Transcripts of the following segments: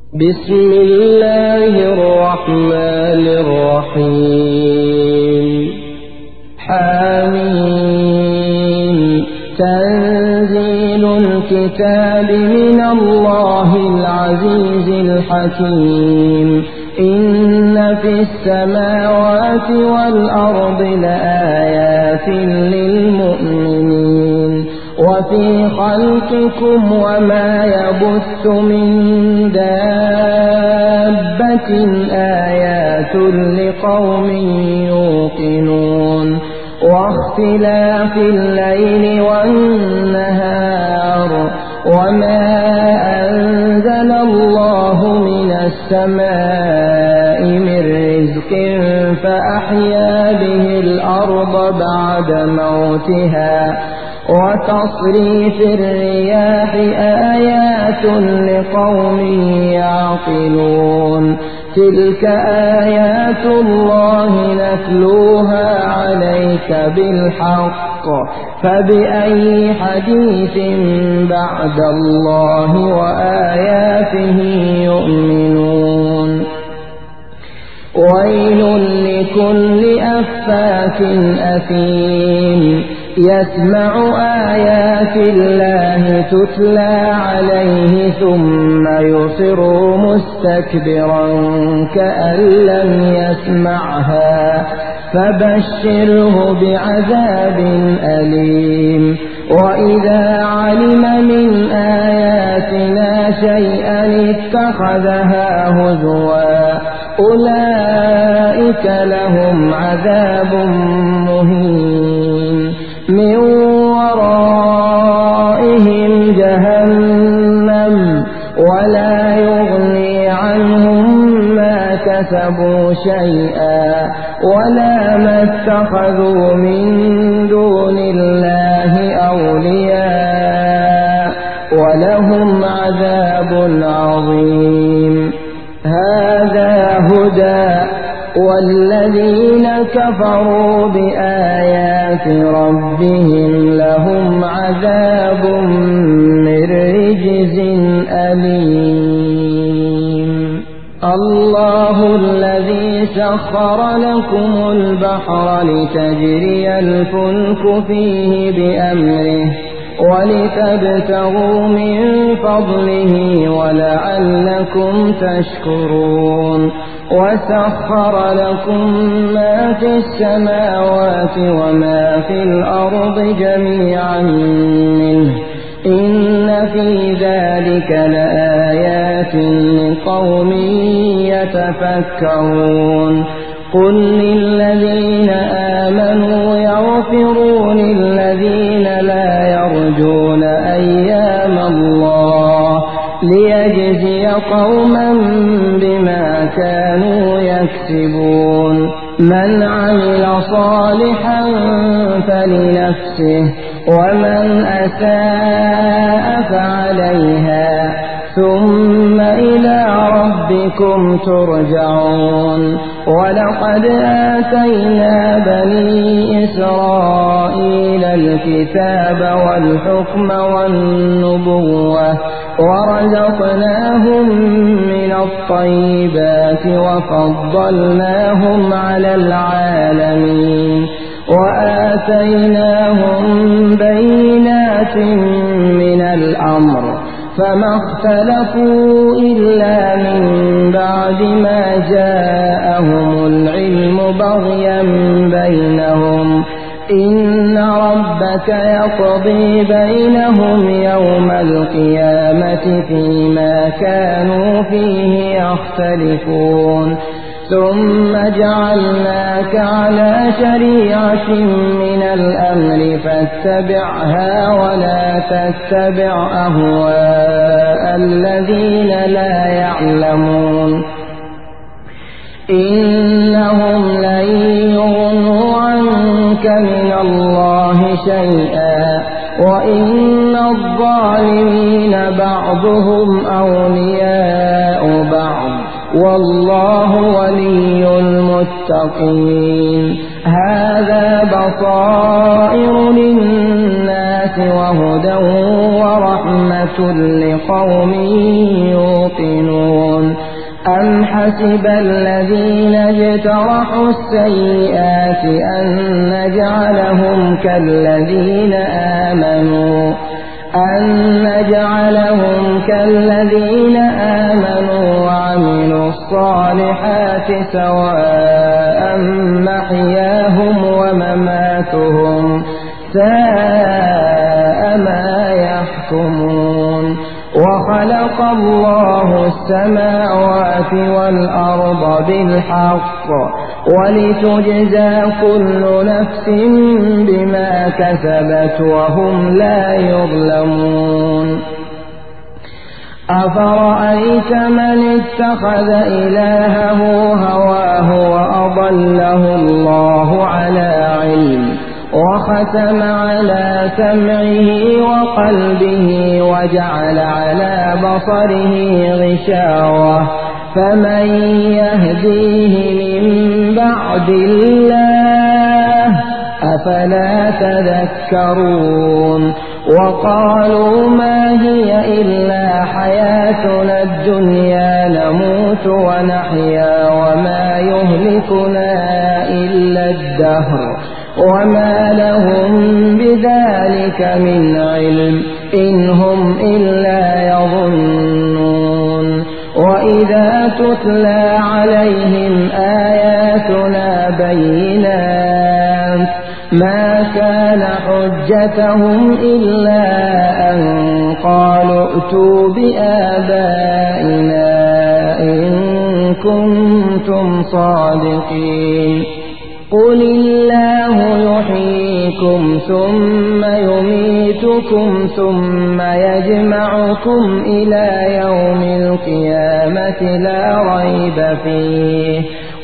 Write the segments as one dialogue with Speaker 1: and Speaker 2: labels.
Speaker 1: بسم الله الرحمن الرحيم حميم تنزيل الكتاب من الله العزيز الحكيم إن في السماوات والأرض لآيات للمؤمنين وفي خلقكم وما يبث من دابة آيات لقوم يوقنون واختلاف الليل والنهار وما أنزل الله من السماء من رزق فأحيا به الأرض بعد موتها وتصريف الرياح آيات لقوم يعقلون تلك آيات الله نتلوها عليك بالحق فبأي حديث بعد الله وآياته يؤمنون ويل لكل أفاك أثيم يسمع آيات الله تتلى عليه ثم يصر مستكبرا كأن لم يسمعها فبشره بعذاب أليم وإذا علم من آياتنا شيئا اتخذها هزوا أولئك لهم عذاب مهين من ورائهم جهنم ولا يغني عنهم ما كسبوا شيئا ولا ما اتخذوا من دون الله أولياء ولهم عذاب عظيم هذا هدى والذين كفروا بآيات ربهم لهم عذاب من رجز أليم الله الذي سخر لكم البحر لتجري الفلك فيه بأمره ولتبتغوا من فضله ولعلكم تشكرون وسخر لكم ما في السماوات وما في الأرض جميعا منه إن في ذلك لآيات لقوم يتفكرون قل للذين آمنوا يغفروا للذين لا يرجون أيام الله ليجزي قوما بما كانوا يكسبون من عمل صالحا فلنفسه ومن أساء فعليها ثم إلى ربكم ترجعون ولقد آتينا بني إسرائيل الكتاب والحكم والنبوة ورزقناهم من الطيبات وفضلناهم على العالمين وآتيناهم بينات من الأمر فما اختلفوا إلا من بعد ما جاءهم العلم بغيا بينهم إن ربك يقضي بينهم يوم القيامة فيما كانوا فيه يختلفون ثم جعلناك على شريعة من الأمر فاتبعها ولا تتبع أهواء الذين لا يعلمون إنهم لن يغنوا عنك من الله شيئا وإن الظالمين بعضهم أولياء بعض والله ولي المتقين هذا بصائر للناس وهدى ورحمة لقوم يوقنون أم حسب الذين اجترحوا السيئات أن نجعلهم كالذين آمنوا وعملوا الصالحات سواء محياهم ومماتهم ساء ما يحكمون وخلق الله السماوات والأرض بالحق ولتجزى كل نفس بما كسبت وهم لا يظلمون أفرأيت من اتخذ إلهه هواه وأضله الله على علم وختم على سمعه وقلبه وجعل على بصره غشاوة فمن يهديه من بعد الله أفلا تذكرون وقالوا ما هي إلا حياتنا الدنيا نموت ونحيا وما يهلكنا إلا الدهر وما لهم بذلك من علم إن هم إلا يظنون وإذا تتلى عليهم آياتنا بينات ما كان حجتهم إلا أن قالوا ائتوا بآبائنا إن كنتم صادقين قل الله يحييكم ثم يميتكم ثم يجمعكم إلى يوم القيامة لا ريب فيه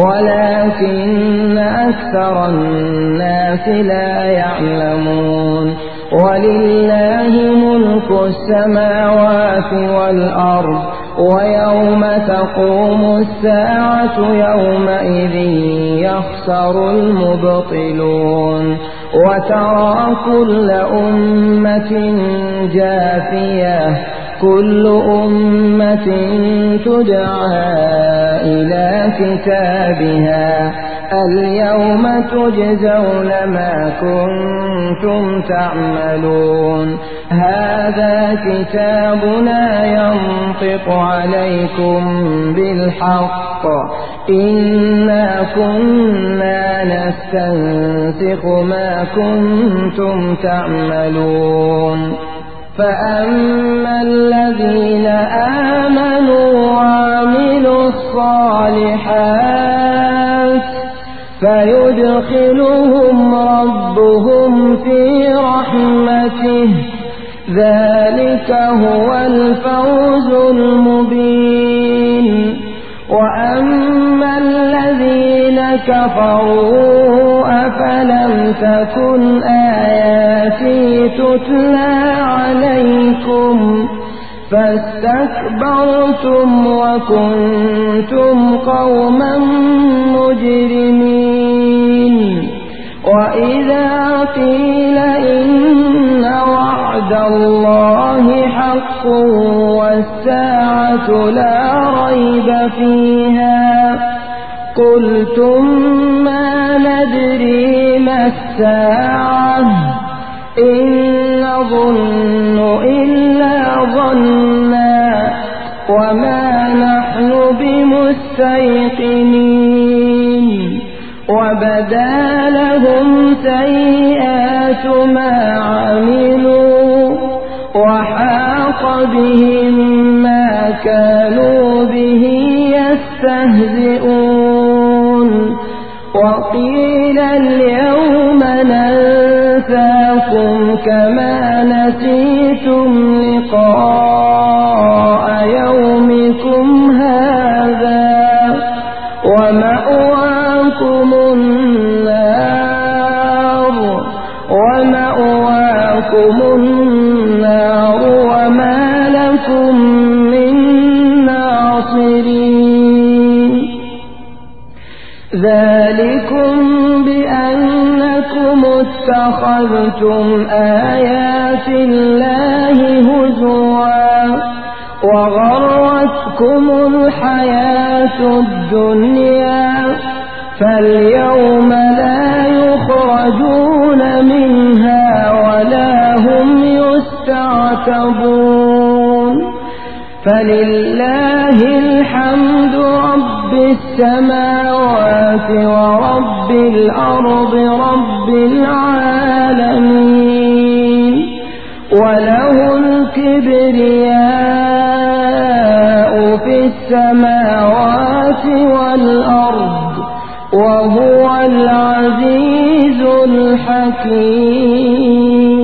Speaker 1: ولكن أكثر الناس لا يعلمون ولله ملك السماوات والأرض ويوم تقوم الساعة يومئذ يخسر المبطلون وترى كل أمة جاثية كل أمة تدعى إلى كتابها اليوم تجزون ما كنتم تعملون هذا كتابنا ينطق عليكم بالحق إنا كنا نستنسخ ما كنتم تعملون فأما الذين آمنوا وعملوا الصالحات فيدخلهم ربهم في رحمته ذلك هو الفوز المبين وأما الذين كفروا أفلم تكن آياتي تتلى عليكم فاستكبرتم وكنتم قوما مجرمين وإذا قيل إن وعد الله حق والساعة لا ريب فيها قلتم ما ندري ما الساعة إن نظن إلا ظنا وما نحن بمستيقنين وبدا لهم سيئات ما عملوا وحاق بهم ما كانوا به يستهزئون وقيل اليوم ننساكم كما نسيتم لقاء يومكم هذا ومأواكم النار وما لكم من ناصرين ذلكم بأنكم اتخذتم آيات الله هزوا وغرتكم الحياة الدنيا فاليوم لا يخرجون منها ولا هم يستعتبون فلله الحمد رب السماوات ورب الأرض رب العالمين وله الكبرياء في السماوات والأرض وهو العزيز الحكيم.